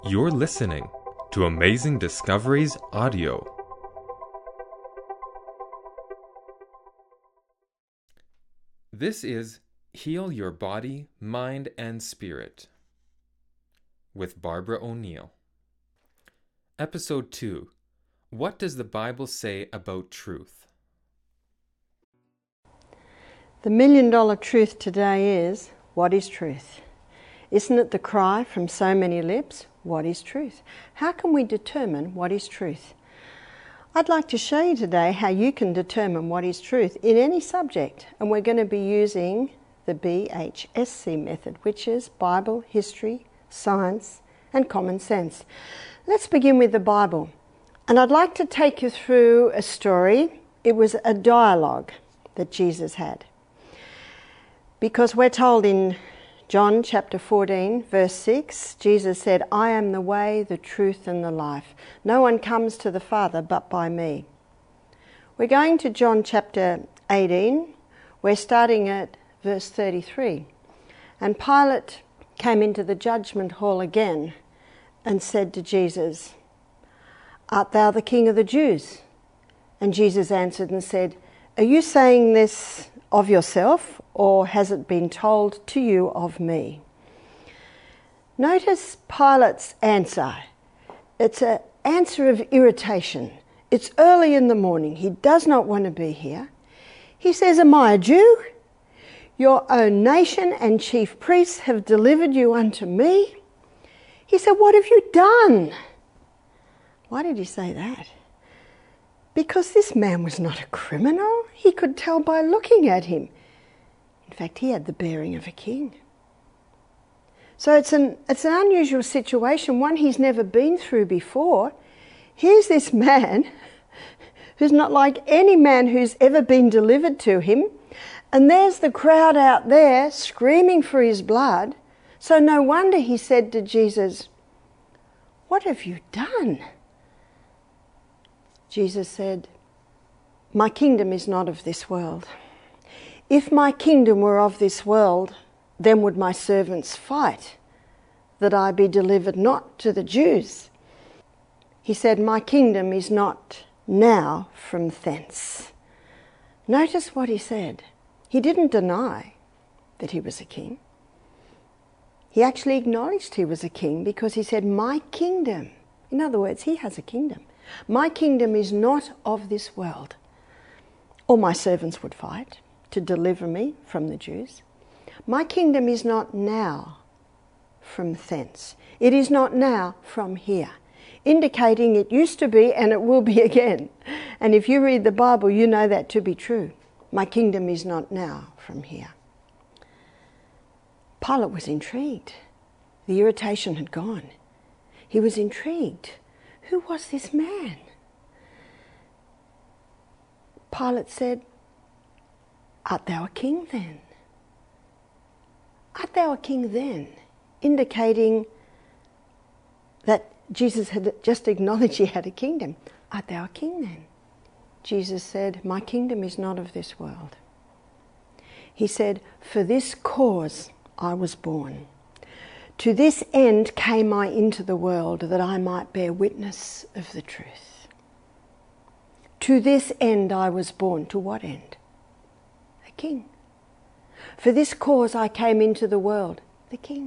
You're listening to Amazing Discoveries Audio. This is Heal Your Body, Mind, and Spirit with Barbara O'Neill. Episode 2. What does the Bible say about truth? The million-dollar truth today is, what is truth? Isn't it the cry from so many lips? What is truth? How can we determine what is truth? I'd like to show you today how you can determine what is truth in any subject, and we're going to be using the BHSC method, which is Bible, History, Science, and Common Sense. Let's begin with the Bible. And I'd like to take you through a story. It was a dialogue that Jesus had. Because we're told in John chapter 14, verse 6, Jesus said, I am the way, the truth, and the life. No one comes to the Father but by me. We're going to John chapter 18. We're starting at verse 33. And Pilate came into the judgment hall again and said to Jesus, Art thou the King of the Jews? And Jesus answered and said, Are you saying this of yourself, or has it been told to you of me? Notice Pilate's answer. It's an answer of irritation. It's early in the morning. He does not want to be here. He says, Am I a Jew? Your own nation and chief priests have delivered you unto me. He said, What have you done? Why did he say that? Because this man was not a criminal. He could tell by looking at him. In fact, he had the bearing of a king. So it's an unusual situation, one he's never been through before. Here's this man who's not like any man who's ever been delivered to him. And there's the crowd out there screaming for his blood. So no wonder he said to Jesus, What have you done? Jesus said, My kingdom is not of this world. If my kingdom were of this world, then would my servants fight, that I be delivered not to the Jews. He said, My kingdom is not now from thence. Notice what he said. He didn't deny that he was a king. He actually acknowledged he was a king because he said, My kingdom. In other words, he has a kingdom. My kingdom is not of this world. Or my servants would fight to deliver me from the Jews. My kingdom is not now from thence. It is not now from here, indicating it used to be and it will be again. And if you read the Bible, you know that to be true. My kingdom is not now from here. Pilate was intrigued. The irritation had gone. He was intrigued. Who was this man? Pilate said, Art thou a king then? Art thou a king then? Indicating that Jesus had just acknowledged he had a kingdom. Art thou a king then? Jesus said, My kingdom is not of this world. He said, For this cause I was born. To this end came I into the world, that I might bear witness of the truth. To this end I was born. To what end? A king. For this cause I came into the world, the king.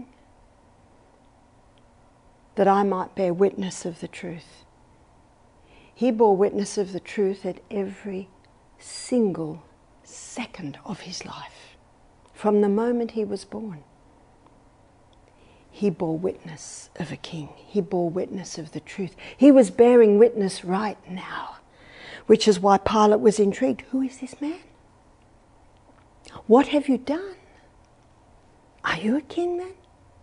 That I might bear witness of the truth. He bore witness of the truth at every single second of his life, from the moment he was born. He bore witness of a king. He bore witness of the truth. He was bearing witness right now, which is why Pilate was intrigued. Who is this man? What have you done? Are you a king then?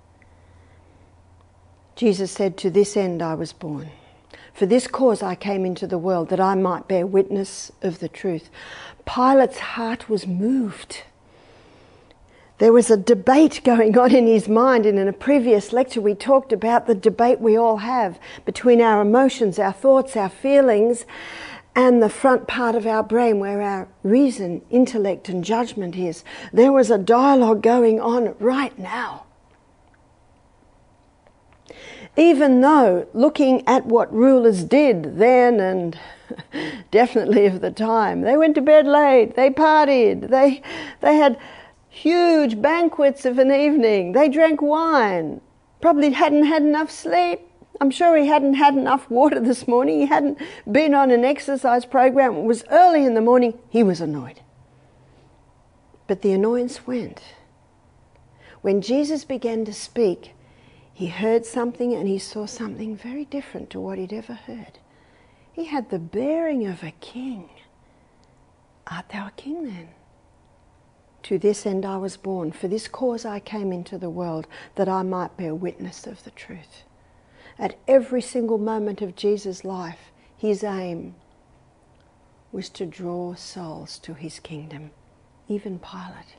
Jesus said, To this end I was born. For this cause I came into the world, that I might bear witness of the truth. Pilate's heart was moved. There was a debate going on in his mind, and in a previous lecture we talked about the debate we all have between our emotions, our thoughts, our feelings, and the front part of our brain where our reason, intellect and judgment is. There was a dialogue going on right now. Even though, looking at what rulers did then and definitely of the time, they went to bed late, they partied, they had huge banquets of an evening, they drank wine, probably hadn't had enough sleep. I'm sure he hadn't had enough water this morning, he hadn't been on an exercise program, it was early in the morning, he was annoyed. But the annoyance went. When Jesus began to speak, he heard something and he saw something very different to what he'd ever heard. He had the bearing of a king. Art thou a king then? To this end I was born, for this cause I came into the world, that I might bear witness of the truth. At every single moment of Jesus' life, his aim was to draw souls to his kingdom, even Pilate.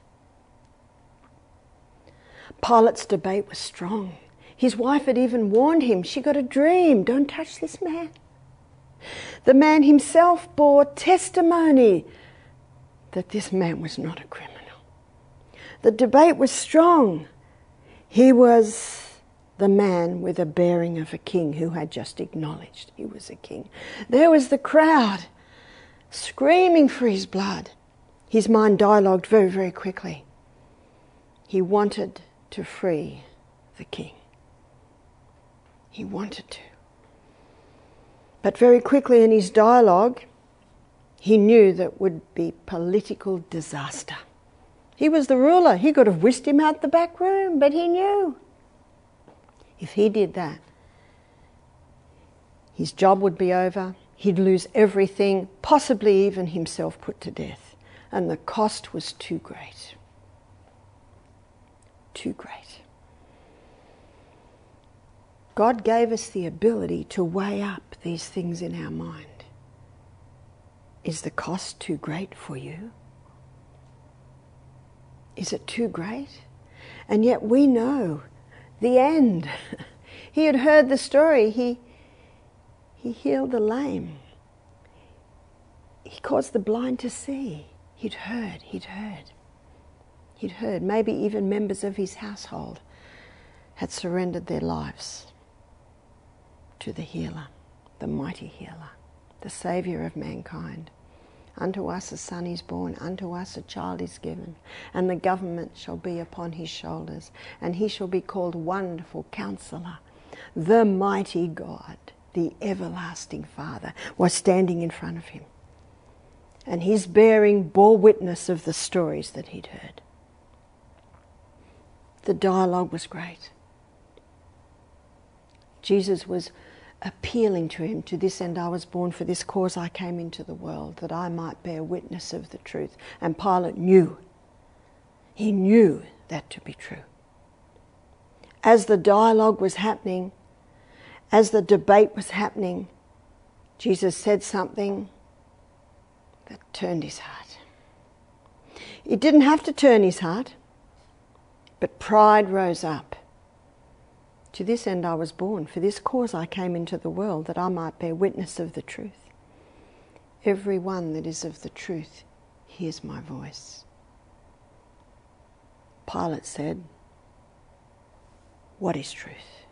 Pilate's debate was strong. His wife had even warned him, she got a dream, don't touch this man. The man himself bore testimony that this man was not a criminal. The debate was strong. He was the man with a bearing of a king who had just acknowledged he was a king. There was the crowd screaming for his blood. His mind dialogued very, very quickly. He wanted to free the king. He wanted to. But very quickly in his dialogue, he knew that would be political disaster. He was the ruler. He could have whisked him out the back room, but he knew if he did that, his job would be over, he'd lose everything, possibly even himself put to death. And the cost was too great. Too great. God gave us the ability to weigh up these things in our mind. Is the cost too great for you? Is it too great? And yet we know the end. He had heard the story. He healed the lame. He caused the blind to see. He'd heard. Maybe even members of his household had surrendered their lives to the healer, the mighty healer, the Saviour of mankind. Unto us a son is born, unto us a child is given, and the government shall be upon his shoulders, and he shall be called Wonderful Counselor. The mighty God, the everlasting Father, was standing in front of him. And his bearing bore witness of the stories that he'd heard. The dialogue was great. Jesus was appealing to him, to this end I was born, for this cause I came into the world, that I might bear witness of the truth. And Pilate knew. He knew that to be true. As the dialogue was happening, as the debate was happening, Jesus said something that turned his heart. It didn't have to turn his heart, but pride rose up. To this end I was born, for this cause I came into the world, that I might bear witness of the truth. Every one that is of the truth hears my voice. Pilate said, what is truth?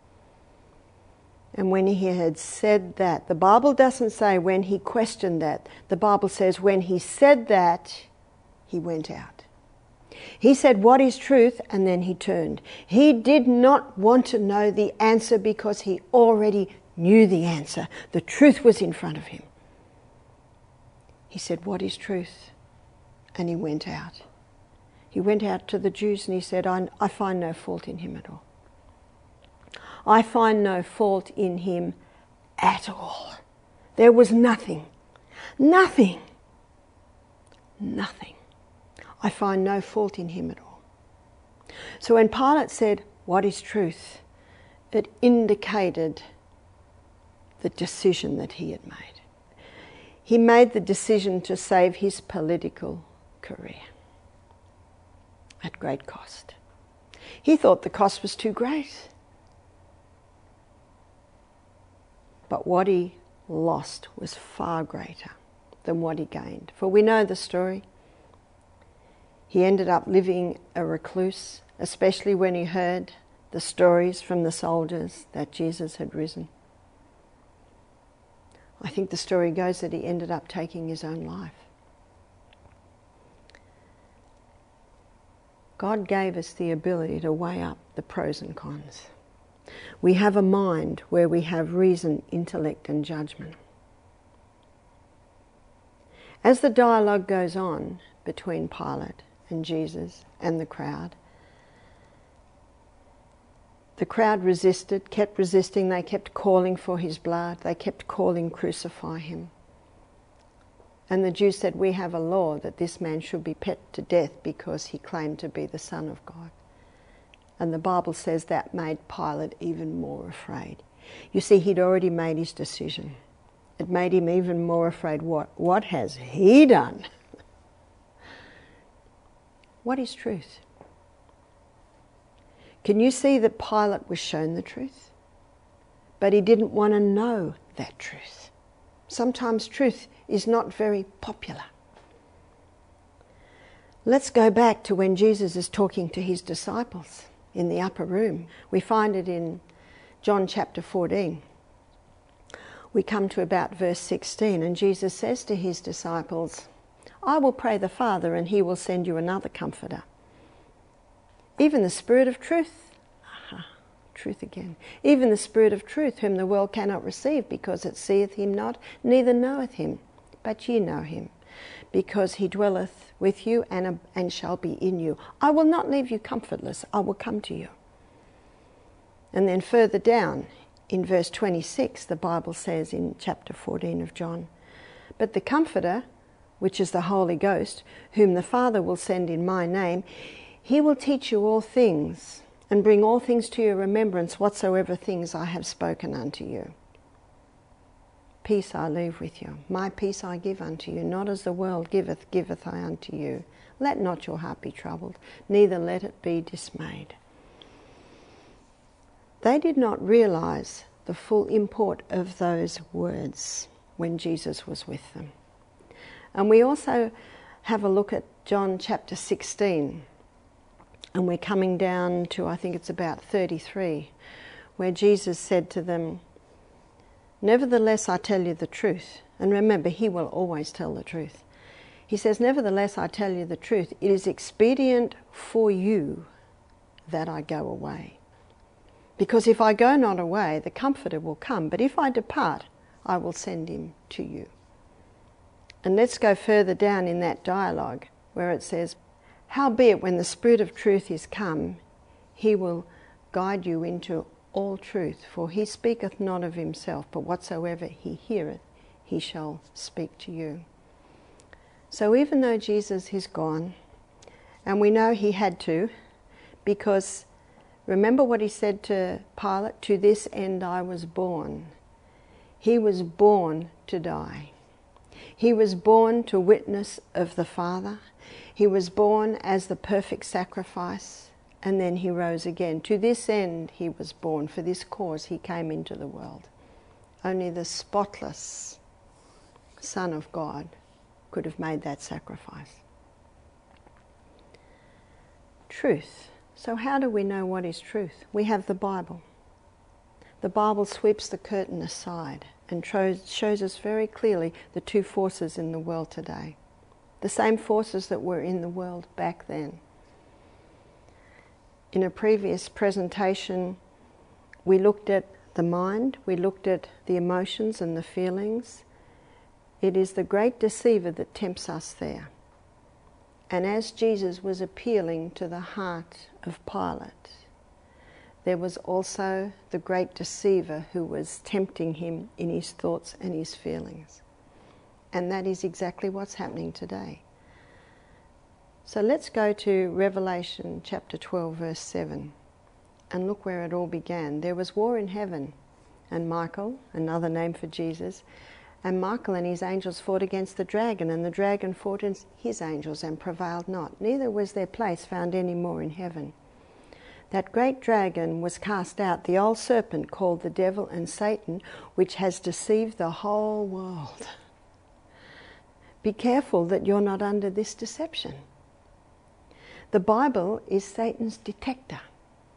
And when he had said that, the Bible doesn't say when he questioned that. The Bible says when he said that, he went out. He said, what is truth? And then he turned. He did not want to know the answer because he already knew the answer. The truth was in front of him. He said, what is truth? And he went out. He went out to the Jews and he said, I find no fault in him at all. I find no fault in him at all. There was nothing. I find no fault in him at all. So when Pilate said, what is truth? It indicated the decision that he had made. He made the decision to save his political career at great cost. He thought the cost was too great. But what he lost was far greater than what he gained. For we know the story. He ended up living a recluse, especially when he heard the stories from the soldiers that Jesus had risen. I think the story goes that he ended up taking his own life. God gave us the ability to weigh up the pros and cons. We have a mind where we have reason, intellect, and judgment. As the dialogue goes on between Pilate and Jesus and the crowd resisted, kept resisting. They kept calling for his blood. They kept calling, crucify him. And the Jews said, we have a law that this man should be put to death because he claimed to be the Son of God. And the Bible says that made Pilate even more afraid. You see, he'd already made his decision. It made him even more afraid. What has he done? What is truth? Can you see that Pilate was shown the truth? But he didn't want to know that truth. Sometimes truth is not very popular. Let's go back to when Jesus is talking to his disciples in the upper room. We find it in John chapter 14. We come to about verse 16, and Jesus says to his disciples, I will pray the Father, and he will send you another comforter. Even the Spirit of truth, truth again, even the Spirit of truth, whom the world cannot receive, because it seeth him not, neither knoweth him. But ye know him, because he dwelleth with you and shall be in you. I will not leave you comfortless, I will come to you. And then further down, in verse 26, the Bible says in chapter 14 of John, but the Comforter, which is the Holy Ghost, whom the Father will send in my name, he will teach you all things, and bring all things to your remembrance, whatsoever things I have spoken unto you. Peace I leave with you, my peace I give unto you, not as the world giveth, giveth I unto you. Let not your heart be troubled, neither let it be dismayed. They did not realize the full import of those words when Jesus was with them. And we also have a look at John chapter 16, and we're coming down to, I think it's about 33, where Jesus said to them, nevertheless I tell you the truth. And remember, he will always tell the truth. He says, nevertheless I tell you the truth. It is expedient for you that I go away. Because if I go not away, the Comforter will come. But if I depart, I will send him to you. And let's go further down in that dialogue where it says, howbeit when the Spirit of truth is come, he will guide you into all truth, for he speaketh not of himself, but whatsoever he heareth, he shall speak to you. So even though Jesus is gone, and we know he had to, because remember what he said to Pilate, to this end I was born. He was born to die. He was born to witness of the Father. He was born as the perfect sacrifice, and then he rose again. To this end he was born, for this cause he came into the world. Only the spotless Son of God could have made that sacrifice. Truth. So how do we know what is truth? We have the Bible. The Bible sweeps the curtain aside and shows us very clearly the two forces in the world today. The same forces that were in the world back then. In a previous presentation, we looked at the mind, we looked at the emotions and the feelings. It is the great deceiver that tempts us there. And as Jesus was appealing to the heart of Pilate, there was also the great deceiver who was tempting him in his thoughts and his feelings. And that is exactly what's happening today. So let's go to Revelation chapter 12, verse 7, and look where it all began. There was war in heaven, and Michael, another name for Jesus, and Michael and his angels fought against the dragon, and the dragon fought against his angels and prevailed not. Neither was their place found any more in heaven. That great dragon was cast out, the old serpent called the devil and Satan, which has deceived the whole world. Be careful that you're not under this deception. The Bible is Satan's detector.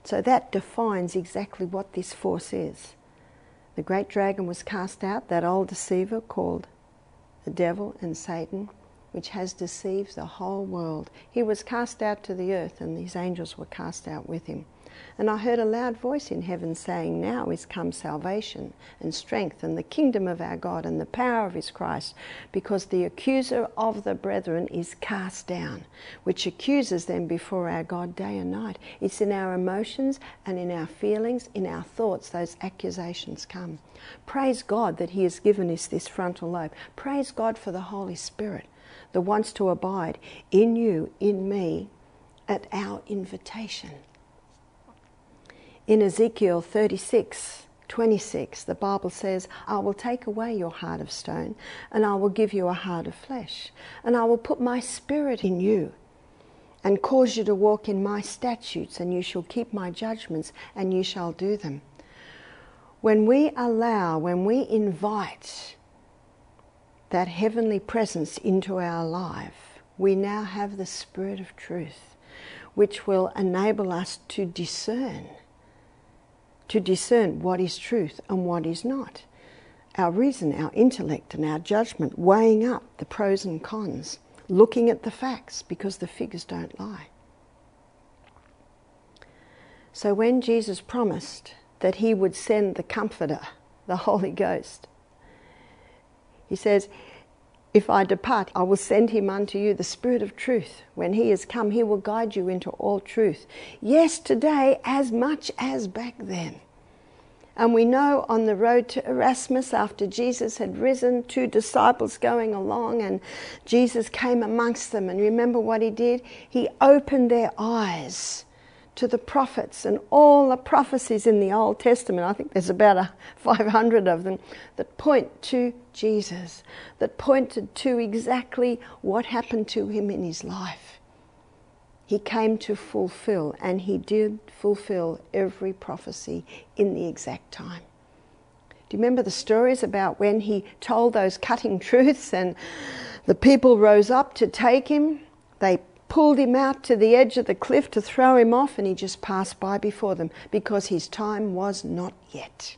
So that defines exactly what this force is. The great dragon was cast out, that old deceiver called the devil and Satan, which has deceived the whole world. He was cast out to the earth, and these angels were cast out with him. And I heard a loud voice in heaven saying, "Now is come salvation and strength and the kingdom of our God and the power of his Christ, because the accuser of the brethren is cast down, which accuses them before our God day and night." It's in our emotions and in our feelings, in our thoughts, those accusations come. Praise God that he has given us this frontal lobe. Praise God for the Holy Spirit that wants to abide in you, in me, at our invitation. In Ezekiel 36:26, the Bible says, "I will take away your heart of stone, and I will give you a heart of flesh, and I will put my spirit in you, and cause you to walk in my statutes, and you shall keep my judgments, and you shall do them." When we invite that heavenly presence into our life, we now have the Spirit of truth, which will enable us to discern what is truth and what is not. Our reason, our intellect and our judgment, weighing up the pros and cons, looking at the facts, because the figures don't lie. So when Jesus promised that he would send the Comforter, the Holy Ghost, he says, "If I depart, I will send him unto you, the Spirit of truth. When he is come, he will guide you into all truth." Yes, today as much as back then. And we know on the road to Erasmus, after Jesus had risen, 2 disciples going along, and Jesus came amongst them. And remember what he did? He opened their eyes to the prophets and all the prophecies in the Old Testament. I think there's about 500 of them that point to Jesus, that pointed to exactly what happened to him in his life. He came to fulfill, and he did fulfill every prophecy in the exact time. Do you remember the stories about when he told those cutting truths and the people rose up to take him? They pulled him out to the edge of the cliff to throw him off, and he just passed by before them because his time was not yet.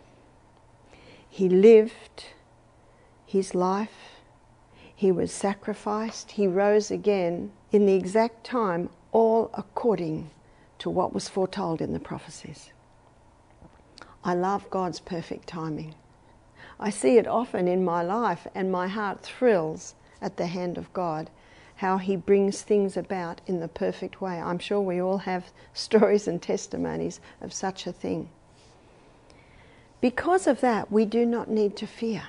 He lived his life, he was sacrificed, he rose again in the exact time, all according to what was foretold in the prophecies. I love God's perfect timing. I see it often in my life, and my heart thrills at the hand of God, how he brings things about in the perfect way. I'm sure we all have stories and testimonies of such a thing. Because of that, we do not need to fear.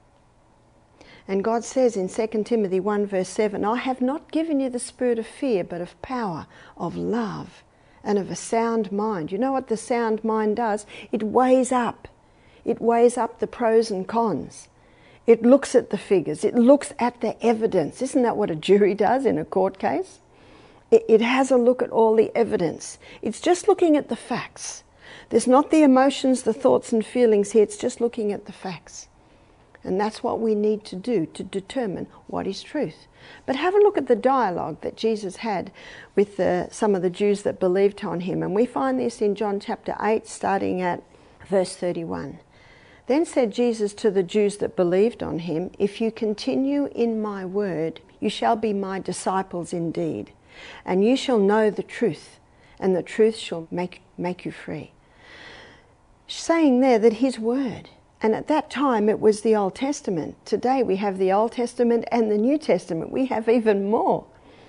And God says in 2 Timothy 1 verse 7, "I have not given you the spirit of fear, but of power, of love, and of a sound mind." You know what the sound mind does? It weighs up. It weighs up the pros and cons. It looks at the figures. It looks at the evidence. Isn't that what a jury does in a court case? It has a look at all the evidence. It's just looking at the facts. There's not the emotions, the thoughts and feelings here. It's just looking at the facts. And that's what we need to do to determine what is truth. But have a look at the dialogue that Jesus had with some of the Jews that believed on him. And we find this in John chapter 8, starting at verse 31. "Then said Jesus to the Jews that believed on him, 'If you continue in my word, you shall be my disciples indeed. And you shall know the truth, and the truth shall make you free.'" Saying there that his word, and at that time it was the Old Testament. Today we have the Old Testament and the New Testament. We have even more.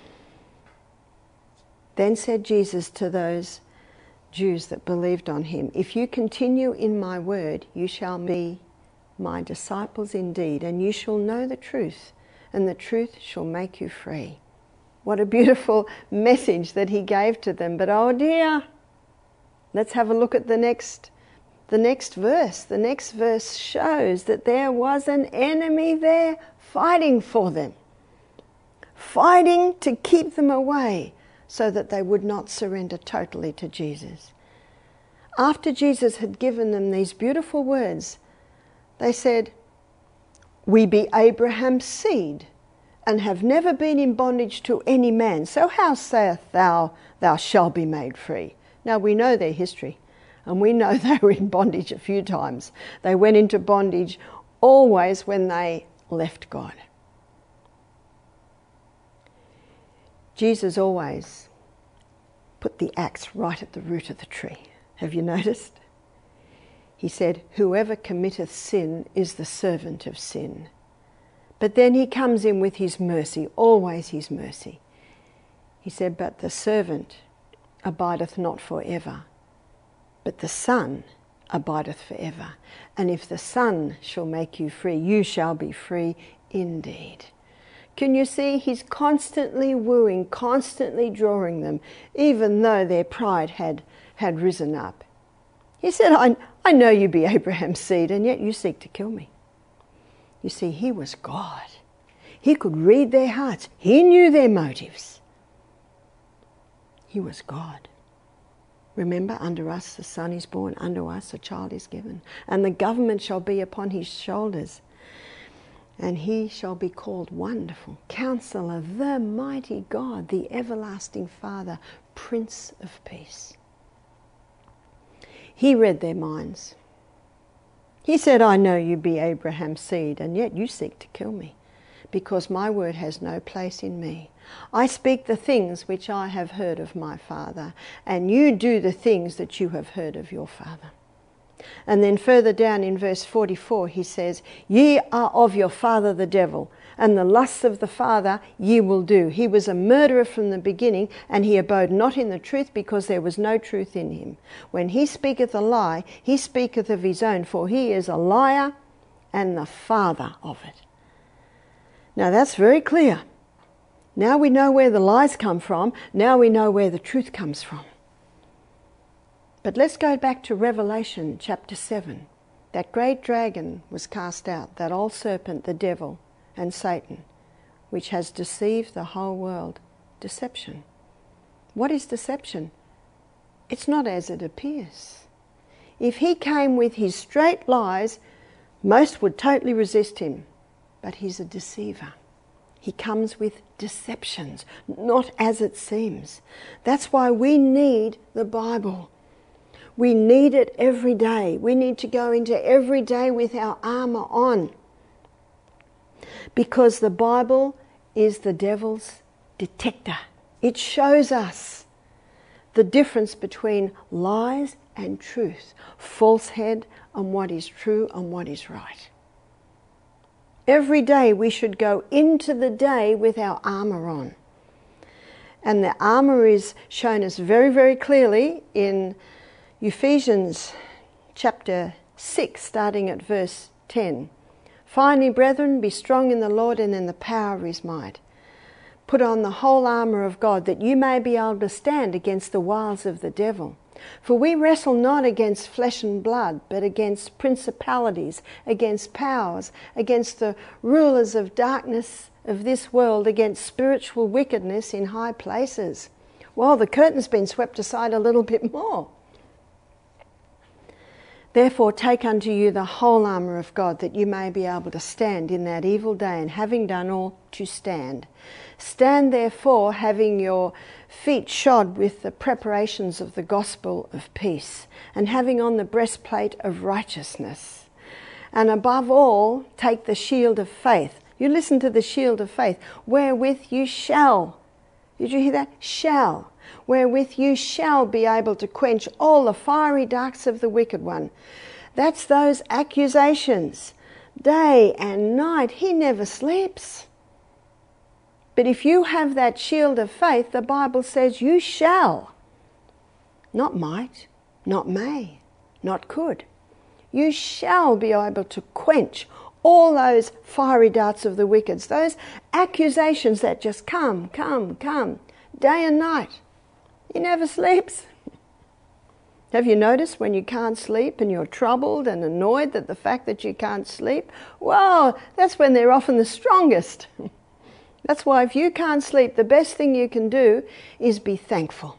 Then said Jesus to those Jews that believed on him, "If you continue in my word, you shall be my disciples indeed, and you shall know the truth, and the truth shall make you free." What a beautiful message that he gave to them. But oh dear, let's have a look at the next verse. The next verse shows that there was an enemy there fighting for them, fighting to keep them away so that they would not surrender totally to Jesus. After Jesus had given them these beautiful words, they said, "We be Abraham's seed and have never been in bondage to any man. So how sayest thou, thou shalt be made free?" Now we know their history, and we know they were in bondage a few times. They went into bondage always when they left God. Jesus always put the axe right at the root of the tree. Have you noticed? He said, "Whoever committeth sin is the servant of sin." But then he comes in with his mercy, always his mercy. He said, "But the servant abideth not forever, but the Son abideth forever. And if the Son shall make you free, you shall be free indeed." Can you see? He's constantly wooing, constantly drawing them, even though their pride had risen up. He said, I know you be Abraham's seed, and yet you seek to kill me. You see, he was God. He could read their hearts. He knew their motives. He was God. Remember, unto us a son is born, unto us a child is given, and the government shall be upon his shoulders. And he shall be called Wonderful, Counselor, the Mighty God, the Everlasting Father, Prince of Peace. He read their minds. He said, I know you be Abraham's seed, and yet you seek to kill me, because my word has no place in me. I speak the things which I have heard of my Father, and you do the things that you have heard of your father. And then further down in verse 44 he says, Ye are of your father the devil, and the lusts of the father ye will do. He was a murderer from the beginning, and he abode not in the truth, because there was no truth in him. When he speaketh a lie, he speaketh of his own, for he is a liar and the father of it. Now that's very clear. Now we know where the lies come from. Now we know where the truth comes from. But let's go back to Revelation chapter 7. That great dragon was cast out, that old serpent, the devil, and Satan, which has deceived the whole world. Deception. What is deception? It's not as it appears. If he came with his straight lies, most would totally resist him. But he's a deceiver. He comes with deceptions, not as it seems. That's why we need the Bible. We need it every day. We need to go into every day with our armour on. Because the Bible is the devil's detector. It shows us the difference between lies and truth, falsehood and what is true and what is right. Every day we should go into the day with our armour on. And the armour is shown us very, very clearly in Ephesians chapter 6, starting at verse 10. Finally, brethren, be strong in the Lord and in the power of his might. Put on the whole armour of God, that you may be able to stand against the wiles of the devil. For we wrestle not against flesh and blood, but against principalities, against powers, against the rulers of darkness of this world, against spiritual wickedness in high places. Well, the curtain's been swept aside a little bit more. Therefore take unto you the whole armour of God, that you may be able to stand in that evil day, and having done all, to stand. Stand therefore, having your feet shod with the preparations of the gospel of peace, and having on the breastplate of righteousness. And above all, take the shield of faith. You listen to the shield of faith, wherewith you shall. Did you hear that? Shall. Wherewith you shall be able to quench all the fiery darts of the wicked one. That's those accusations. Day and night, he never sleeps. But if you have that shield of faith, the Bible says you shall. Not might, not may, not could. You shall be able to quench all those fiery darts of the wicked. Those accusations that just come, day and night. He never sleeps. Have you noticed when you can't sleep and you're troubled and annoyed at the fact that you can't sleep? Well, that's when they're often the strongest. That's why if you can't sleep, the best thing you can do is be thankful.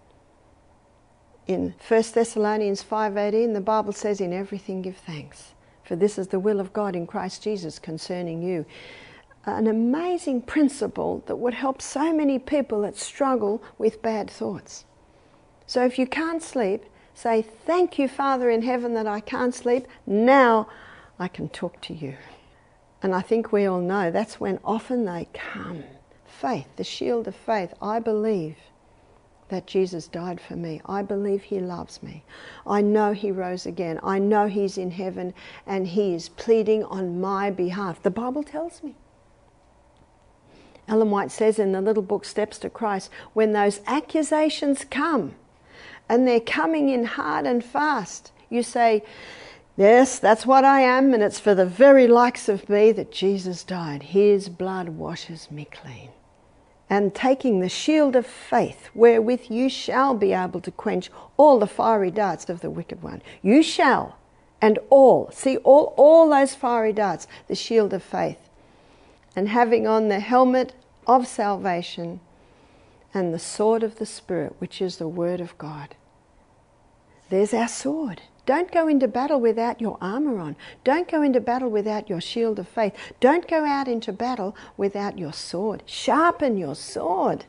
In 1 Thessalonians 5:18, the Bible says, in everything give thanks, for this is the will of God in Christ Jesus concerning you. An amazing principle that would help so many people that struggle with bad thoughts. So if you can't sleep, say, thank you, Father in heaven, that I can't sleep. Now I can talk to you. And I think we all know that's when often they come. Faith, the shield of faith. I believe that Jesus died for me. I believe he loves me. I know he rose again. I know he's in heaven and he is pleading on my behalf. The Bible tells me. Ellen White says in the little book Steps to Christ, when those accusations come, and they're coming in hard and fast, you say, yes, that's what I am, and it's for the very likes of me that Jesus died. His blood washes me clean. And taking the shield of faith, wherewith you shall be able to quench all the fiery darts of the wicked one. You shall, and all those fiery darts, the shield of faith. And having on the helmet of salvation and the sword of the Spirit, which is the word of God. There's our sword. Don't go into battle without your armour on. Don't go into battle without your shield of faith. Don't go out into battle without your sword. Sharpen your sword.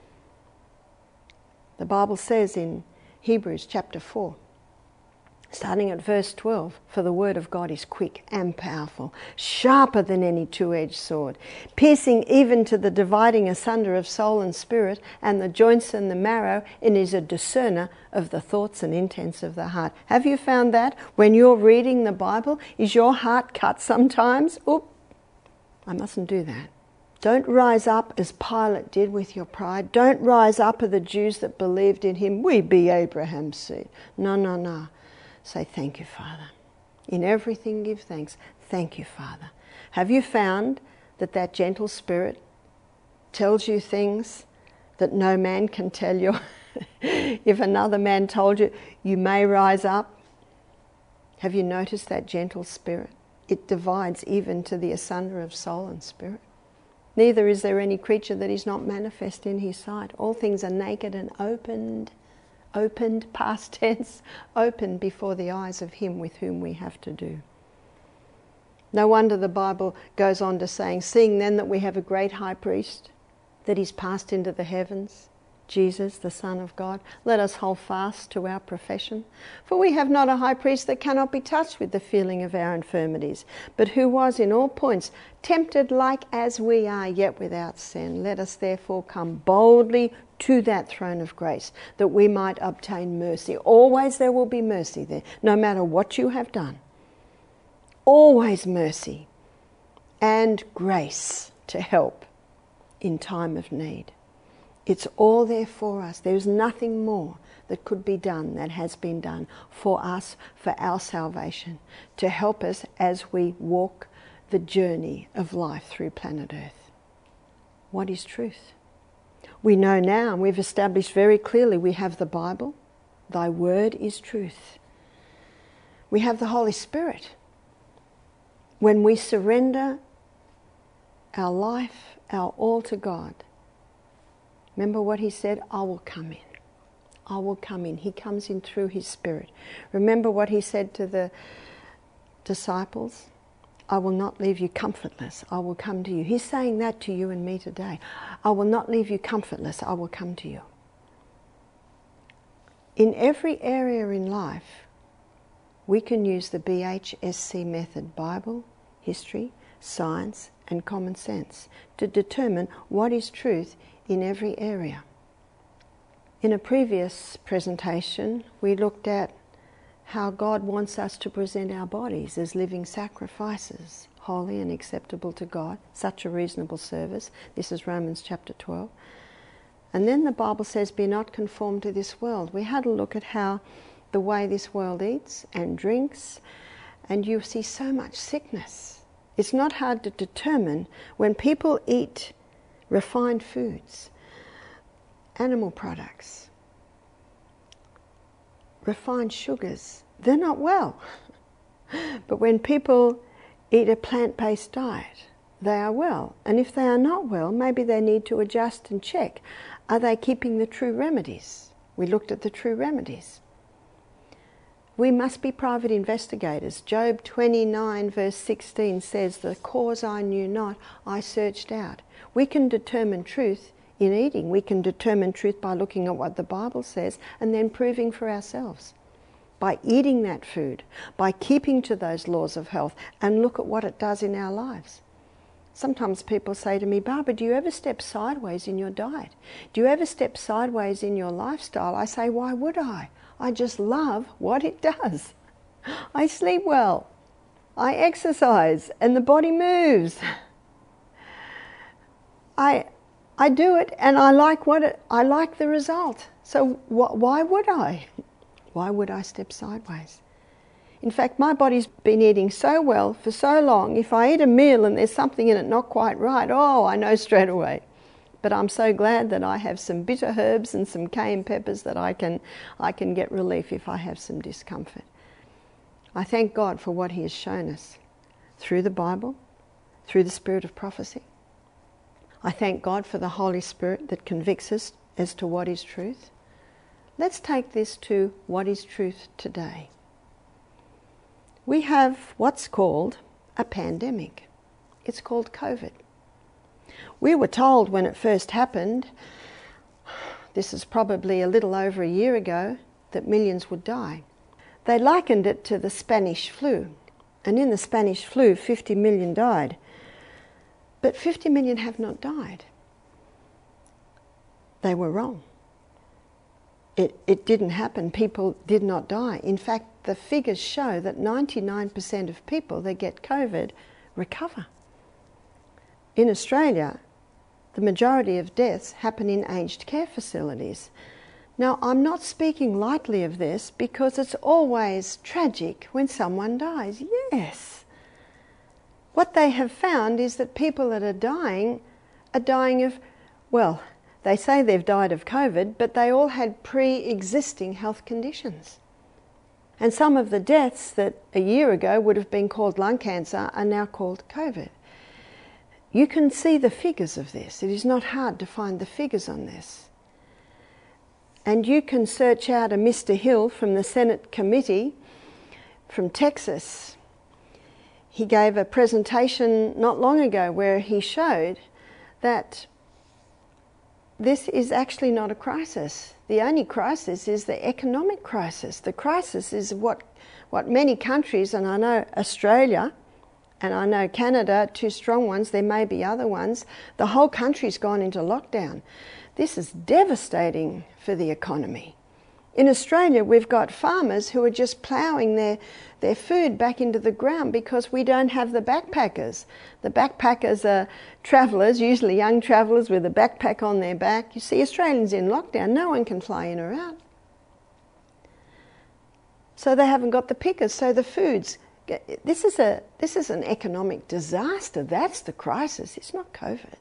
The Bible says in Hebrews chapter 4, starting at verse 12, for the word of God is quick and powerful, sharper than any two-edged sword, piercing even to the dividing asunder of soul and spirit and the joints and the marrow, and is a discerner of the thoughts and intents of the heart. Have you found that when you're reading the Bible? Is your heart cut sometimes? Oop, I mustn't do that. Don't rise up as Pilate did with your pride. Don't rise up as the Jews that believed in him. We be Abraham's seed. No. Say, thank you, Father. In everything give thanks. Thank you, Father. Have you found that gentle spirit tells you things that no man can tell you? If another man told you, you may rise up. Have you noticed that gentle spirit? It divides even to the asunder of soul and spirit. Neither is there any creature that is not manifest in his sight. All things are naked and opened, past tense, opened before the eyes of him with whom we have to do. No wonder the Bible goes on to saying, seeing then that we have a great high priest, that is passed into the heavens, Jesus, the Son of God, let us hold fast to our profession. For we have not a high priest that cannot be touched with the feeling of our infirmities, but who was in all points tempted like as we are, yet without sin. Let us therefore come boldly to that throne of grace, that we might obtain mercy. Always there will be mercy there, no matter what you have done. Always mercy and grace to help in time of need. It's all there for us. There's nothing more that could be done that has been done for us, for our salvation, to help us as we walk the journey of life through planet Earth. What is truth? We know now, and we've established very clearly, we have the Bible. Thy word is truth. We have the Holy Spirit. When we surrender our life, our all to God, remember what he said? I will come in. I will come in. He comes in through his Spirit. Remember what he said to the disciples? I will not leave you comfortless. I will come to you. He's saying that to you and me today. I will not leave you comfortless. I will come to you. In every area in life, we can use the BHSC method, Bible, history, science, and common sense, to determine what is truth in every area. In a previous presentation, we looked at how God wants us to present our bodies as living sacrifices, holy and acceptable to God, such a reasonable service. This is Romans chapter 12. And then the Bible says, be not conformed to this world. We had a look at how the way this world eats and drinks, and you see so much sickness. It's not hard to determine when people eat refined foods, animal products, refined sugars, they're not well. But when people eat a plant-based diet, they are well. And if they are not well, maybe they need to adjust and check. Are they keeping the true remedies? We looked at the true remedies. We must be private investigators. Job 29 verse 16 says, the cause I knew not, I searched out. We can determine truth in eating. We can determine truth by looking at what the Bible says and then proving for ourselves. By eating that food, by keeping to those laws of health, and look at what it does in our lives. Sometimes people say to me, Barbara, do you ever step sideways in your diet? Do you ever step sideways in your lifestyle? I say, why would I? I just love what it does. I sleep well. I exercise and the body moves. I do it and I like I like the result. So why would I? Why would I step sideways? In fact, my body's been eating so well for so long, if I eat a meal and there's something in it not quite right, I know straight away. But I'm so glad that I have some bitter herbs and some cayenne peppers that I can get relief if I have some discomfort. I thank God for what He has shown us through the Bible, through the spirit of prophecy. I thank God for the Holy Spirit that convicts us as to what is truth. Let's take this to what is truth today. We have what's called a pandemic. It's called COVID. We were told when it first happened, this is probably a little over a year ago, that millions would die. They likened it to the Spanish flu. And in the Spanish flu, 50 million died. But 50 million have not died. They were wrong. It didn't happen. People did not die. In fact, the figures show that 99% of people that get COVID recover. In Australia, the majority of deaths happen in aged care facilities. Now, I'm not speaking lightly of this because it's always tragic when someone dies. Yes. What they have found is that people that are dying of, well, they say they've died of COVID, but they all had pre-existing health conditions. And some of the deaths that a year ago would have been called lung cancer are now called COVID. You can see the figures of this. It is not hard to find the figures on this. And you can search out a Mr. Hill from the Senate committee from Texas. He gave a presentation not long ago where he showed that this is actually not a crisis. The only crisis is the economic crisis. The crisis is what many countries, and I know Australia, and I know Canada, two strong ones, there may be other ones, the whole country's gone into lockdown. This is devastating for the economy. In Australia, we've got farmers who are just ploughing their food back into the ground because we don't have the backpackers. The backpackers are travellers, usually young travellers with a backpack on their back. You see, Australians in lockdown, no one can fly in or out. So they haven't got the pickers, so the foods. This is an economic disaster. That's the crisis. It's not COVID.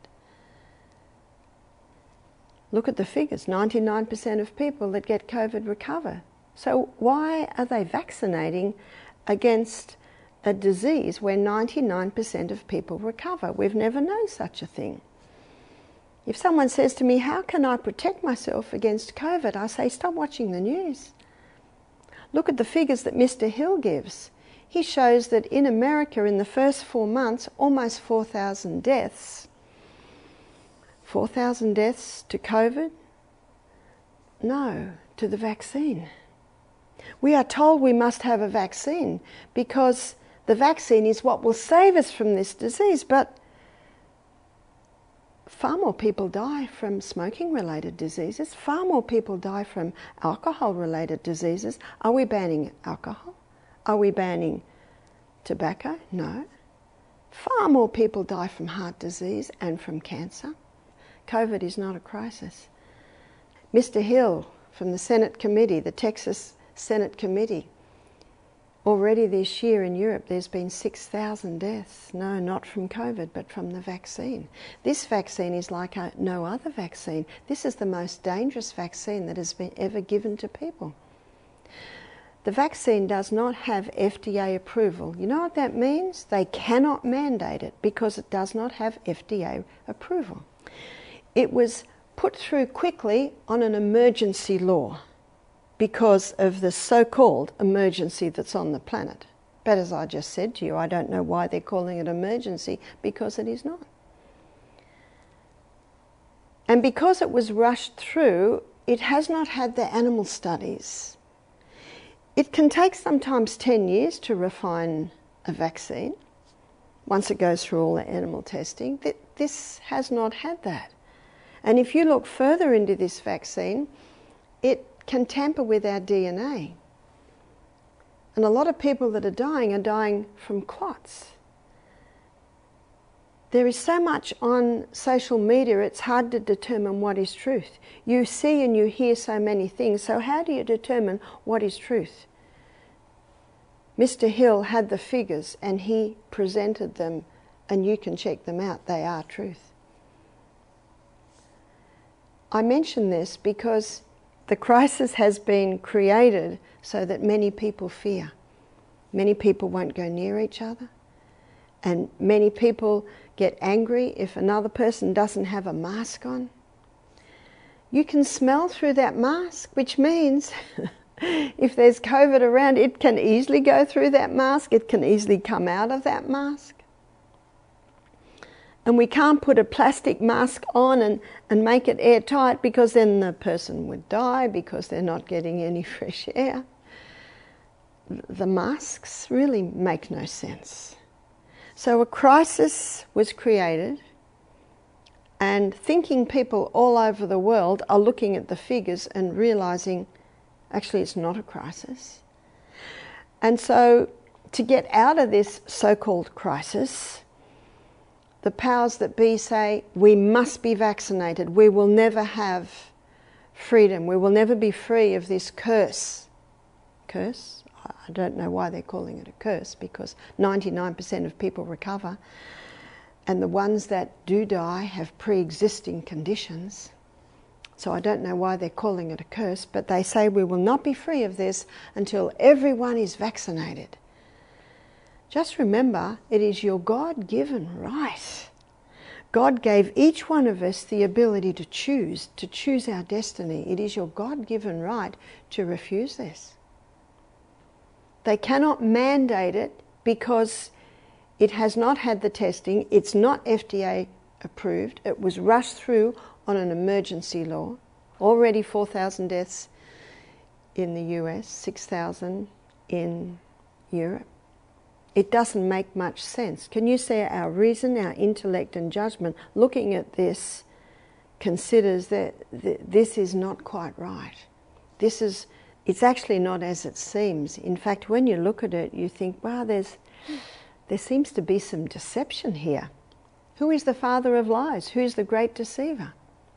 Look at the figures. 99% of people that get COVID recover. So why are they vaccinating against a disease where 99% of people recover? We've never known such a thing. If someone says to me, how can I protect myself against COVID? I say, stop watching the news. Look at the figures that Mr. Hill gives. He shows that in America in the first 4 months, almost 4,000 deaths. 4,000 deaths to COVID? No, to the vaccine. We are told we must have a vaccine because the vaccine is what will save us from this disease, but far more people die from smoking-related diseases. Far more people die from alcohol-related diseases. Are we banning alcohol? Are we banning tobacco? No. Far more people die from heart disease and from cancer. COVID is not a crisis. Mr. Hill from the Senate committee, the Texas Senate committee, already this year in Europe there's been 6,000 deaths. No, not from COVID, but from the vaccine. This vaccine is like no other vaccine. This is the most dangerous vaccine that has been ever given to people. The vaccine does not have FDA approval. You know what that means? They cannot mandate it because it does not have FDA approval. It was put through quickly on an emergency law because of the so-called emergency that's on the planet. But as I just said to you, I don't know why they're calling it emergency, because it is not. And because it was rushed through, it has not had the animal studies. It can take sometimes 10 years to refine a vaccine once it goes through all the animal testing. This has not had that. And if you look further into this vaccine, it can tamper with our DNA. And a lot of people that are dying from clots. There is so much on social media, it's hard to determine what is truth. You see and you hear so many things, so how do you determine what is truth? Mr. Hill had the figures and he presented them, and you can check them out, they are truth. I mention this because the crisis has been created so that many people fear. Many people won't go near each other, and many people get angry if another person doesn't have a mask on. You can smell through that mask, which means if there's COVID around, it can easily go through that mask, it can easily come out of that mask. And we can't put a plastic mask on and make it airtight, because then the person would die because they're not getting any fresh air. The masks really make no sense. So a crisis was created, and thinking people all over the world are looking at the figures and realising actually it's not a crisis. And so to get out of this so-called crisis, the powers that be say we must be vaccinated, we will never have freedom, we will never be free of this curse. Curse? I don't know why they're calling it a curse, because 99% of people recover, and the ones that do die have pre-existing conditions. So I don't know why they're calling it a curse, but they say we will not be free of this until everyone is vaccinated. Just remember, it is your God-given right. God gave each one of us the ability to choose our destiny. It is your God-given right to refuse this. They cannot mandate it because it has not had the testing, it's not FDA approved, it was rushed through on an emergency law. Already 4,000 deaths in the US, 6,000 in Europe. It doesn't make much sense. Can you say our reason, our intellect and judgment, looking at this, considers that this is not quite right? It's actually not as it seems. In fact, when you look at it, you think, wow, there seems to be some deception here. Who is the father of lies? Who's the great deceiver?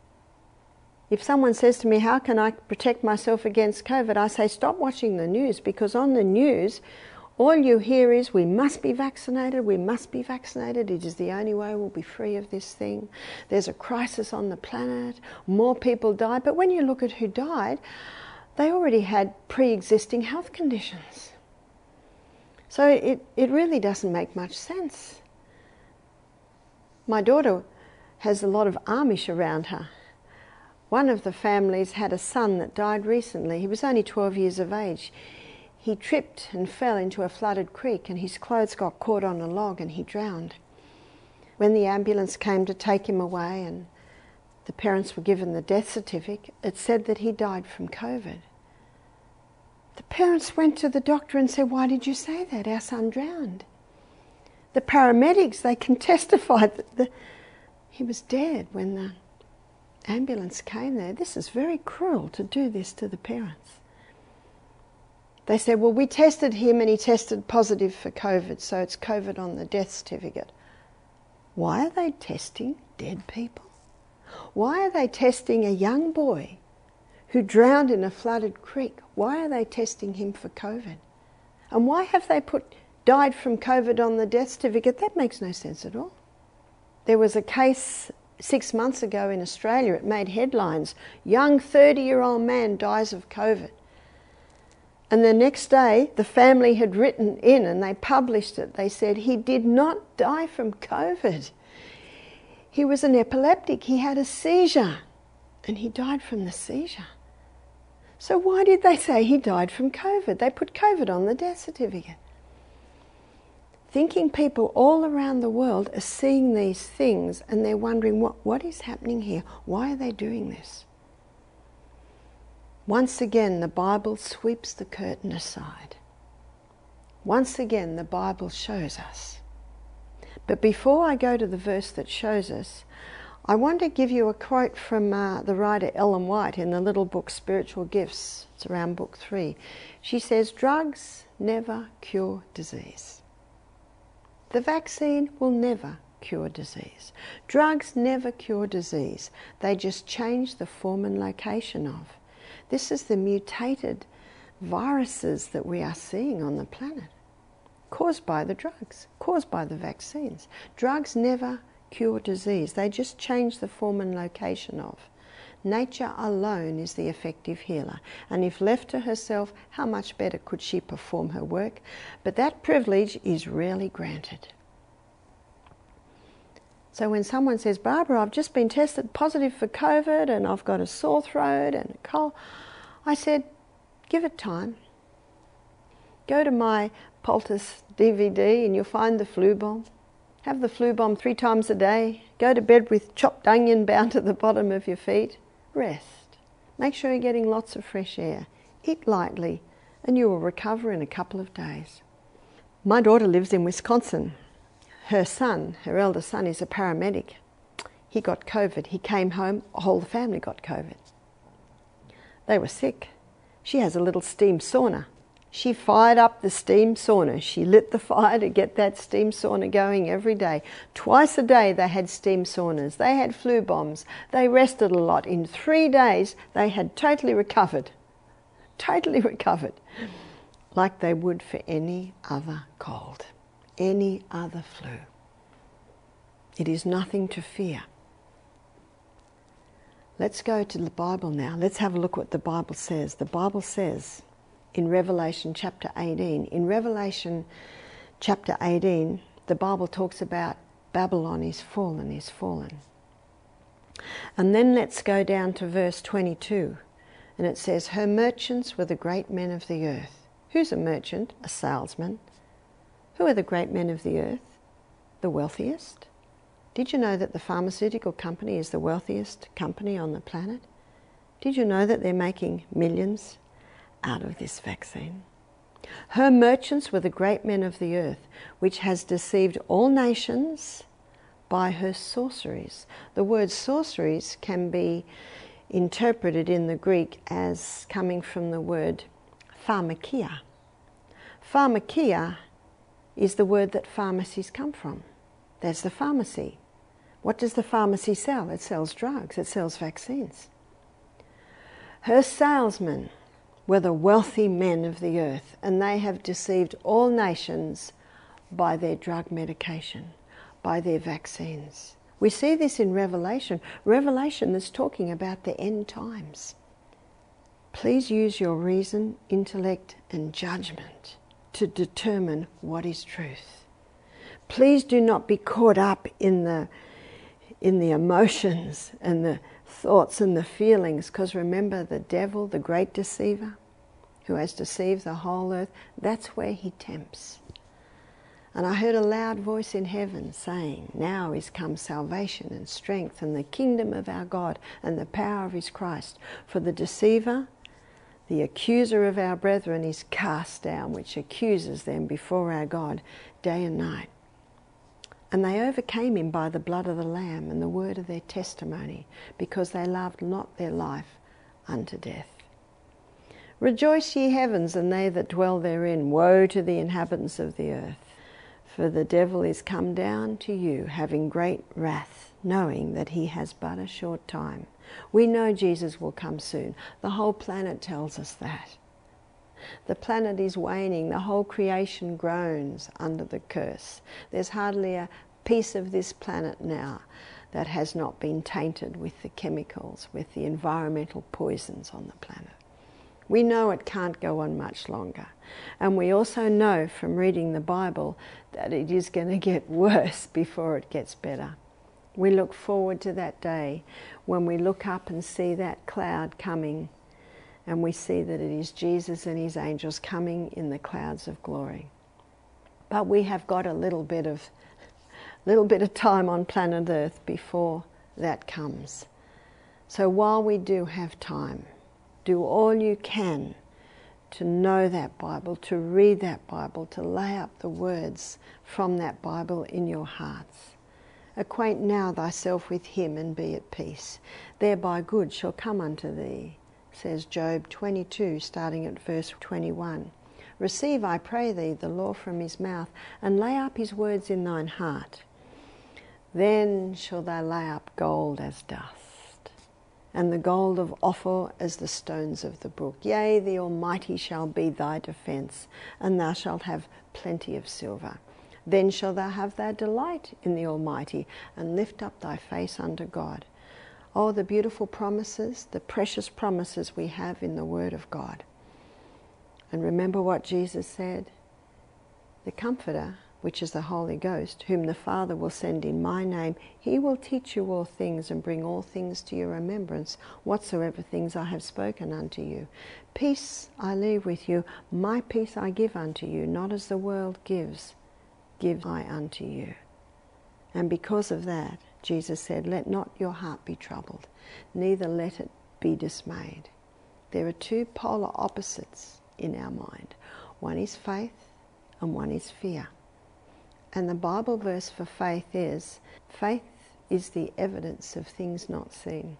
If someone says to me, how can I protect myself against COVID? I say, stop watching the news, because on the news, all you hear is, we must be vaccinated, we must be vaccinated, it is the only way we'll be free of this thing. There's a crisis on the planet, more people died. But when you look at who died, they already had pre-existing health conditions. So it really doesn't make much sense. My daughter has a lot of Amish around her. One of the families had a son that died recently. He was only 12 years of age. He tripped and fell into a flooded creek, and his clothes got caught on a log and he drowned. When the ambulance came to take him away and the parents were given the death certificate, it said that he died from COVID. The parents went to the doctor and said, why did you say that? Our son drowned. The paramedics, they can testify that he was dead when the ambulance came there. This is very cruel to do this to the parents. They said, well, we tested him and he tested positive for COVID, so it's COVID on the death certificate. Why are they testing dead people? Why are they testing a young boy who drowned in a flooded creek? Why are they testing him for COVID? And why have they put died from COVID on the death certificate? That makes no sense at all. There was a case 6 months ago in Australia, it made headlines. Young 30-year-old man dies of COVID. And the next day, the family had written in and they published it. They said he did not die from COVID. He was an epileptic. He had a seizure and he died from the seizure. So why did they say he died from COVID? They put COVID on the death certificate. Thinking people all around the world are seeing these things and they're wondering what is happening here? Why are they doing this? Once again, the Bible sweeps the curtain aside. Once again, the Bible shows us. But before I go to the verse that shows us, I want to give you a quote from the writer Ellen White in the little book Spiritual Gifts. It's around book 3. She says, drugs never cure disease. The vaccine will never cure disease. Drugs never cure disease. They just change the form and location of. This is the mutated viruses that we are seeing on the planet, caused by the drugs, caused by the vaccines. Drugs never cure disease. They just change the form and location of. Nature alone is the effective healer. And if left to herself, how much better could she perform her work? But that privilege is rarely granted. So when someone says, Barbara, I've just been tested positive for COVID and I've got a sore throat and a cold, I said, give it time. Go to my Poultice DVD and you'll find the flu bomb. Have the flu bomb 3 times a day. Go to bed with chopped onion bound to the bottom of your feet. Rest. Make sure you're getting lots of fresh air. Eat lightly and you will recover in a couple of days. My daughter lives in Wisconsin. Her son, her eldest son, is a paramedic. He got COVID. He came home, all the family got COVID. They were sick. She has a little steam sauna. She fired up the steam sauna. She lit the fire to get that steam sauna going every day. Twice a day they had steam saunas. They had flu bombs. They rested a lot. In 3 days they had totally recovered. Totally recovered. Like they would for any other cold, any other flu. It is nothing to fear. Let's go to the Bible now. Let's have a look what the Bible says. The Bible says in Revelation chapter 18. In Revelation chapter 18, the Bible talks about Babylon is fallen, is fallen. And then let's go down to verse 22. And it says, her merchants were the great men of the earth. Who's a merchant? A salesman. Who are the great men of the earth? The wealthiest. Did you know that the pharmaceutical company is the wealthiest company on the planet? Did you know that they're making millions out of this vaccine? Her merchants were the great men of the earth, which has deceived all nations by her sorceries. The word sorceries can be interpreted in the Greek as coming from the word pharmakia. Pharmakia is the word that pharmacies come from. There's the pharmacy. What does the pharmacy sell? It sells drugs. It sells vaccines. Her salesmen were the wealthy men of the earth, and they have deceived all nations by their drug medication, by their vaccines. We see this in Revelation. Revelation is talking about the end times. Please use your reason, intellect, and judgment to determine what is truth. Please do not be caught up in the emotions and the thoughts and the feelings, because remember, the devil, the great deceiver, who has deceived the whole earth, that's where he tempts. And I heard a loud voice in heaven saying, now is come salvation and strength and the kingdom of our God and the power of his Christ. For the deceiver, the accuser of our brethren, is cast down, which accuses them before our God day and night. And they overcame him by the blood of the Lamb and the word of their testimony, because they loved not their life unto death. Rejoice, ye heavens, and they that dwell therein. Woe to the inhabitants of the earth. For the devil is come down to you, having great wrath, knowing that he has but a short time. We know Jesus will come soon. The whole planet tells us that. The planet is waning. The whole creation groans under the curse. There's hardly a piece of this planet now that has not been tainted with the chemicals, with the environmental poisons on the planet. We know it can't go on much longer. And we also know from reading the Bible that it is going to get worse before it gets better. We look forward to that day when we look up and see that cloud coming, and we see that it is Jesus and his angels coming in the clouds of glory. But we have got a little bit of time on planet Earth before that comes. So while we do have time, do all you can to know that Bible, to read that Bible, to lay up the words from that Bible in your hearts. Acquaint now thyself with him and be at peace. Thereby good shall come unto thee, says Job 22, starting at verse 21. Receive, I pray thee, the law from his mouth, and lay up his words in thine heart. Then shall thou lay up gold as dust, and the gold of Ophir as the stones of the brook. Yea, the Almighty shall be thy defence, and thou shalt have plenty of silver. Then shalt thou have thy delight in the Almighty, and lift up thy face unto God. Oh, the beautiful promises, the precious promises we have in the Word of God. And remember what Jesus said, the Comforter, which is the Holy Ghost, whom the Father will send in my name, he will teach you all things and bring all things to your remembrance, whatsoever things I have spoken unto you. Peace I leave with you, my peace I give unto you, not as the world gives, give I unto you. And because of that, Jesus said, let not your heart be troubled, neither let it be dismayed. There are two polar opposites in our mind. One is faith and one is fear. And the Bible verse for faith is the evidence of things not seen.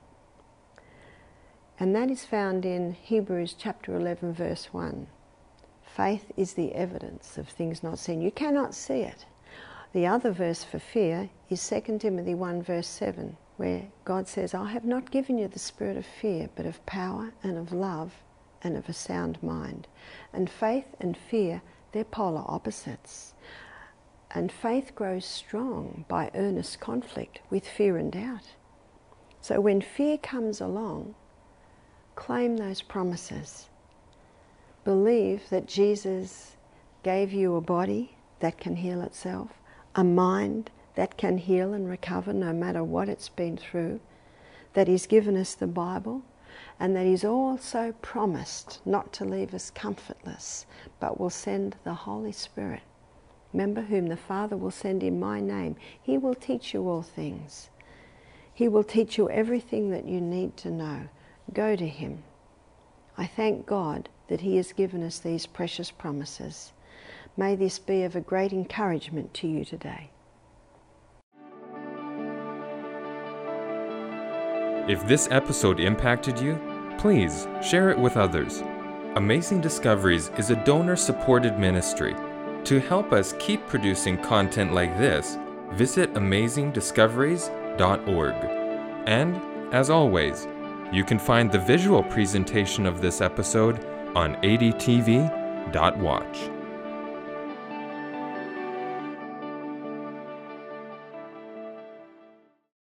And that is found in Hebrews chapter 11 verse 1. Faith is the evidence of things not seen. You cannot see it. The other verse for fear is 2 Timothy 1 verse 7, where God says, I have not given you the spirit of fear, but of power and of love and of a sound mind. And faith and fear, they're polar opposites. And faith grows strong by earnest conflict with fear and doubt. So when fear comes along, claim those promises. Believe that Jesus gave you a body that can heal itself, a mind that can heal and recover no matter what it's been through, that he's given us the Bible, and that he's also promised not to leave us comfortless, but will send the Holy Spirit. Remember, whom the Father will send in my name. He will teach you all things. He will teach you everything that you need to know. Go to him. I thank God that he has given us these precious promises. May this be of a great encouragement to you today. If this episode impacted you, please share it with others. Amazing Discoveries is a donor-supported ministry. To help us keep producing content like this, visit amazingdiscoveries.org. And, as always, you can find the visual presentation of this episode on adtv.watch.